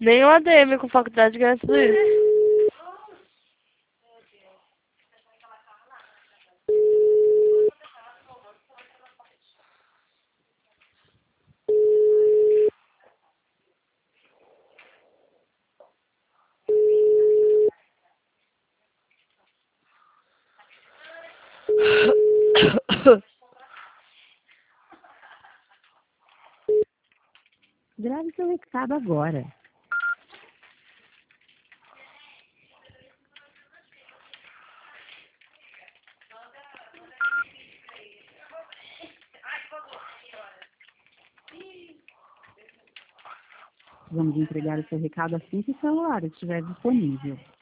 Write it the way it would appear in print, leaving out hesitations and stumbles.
Nem o ADM com faculdade ganha tudo isso. Grave seu recado agora. Vamos entregar o seu recado assim que o celular estiver disponível.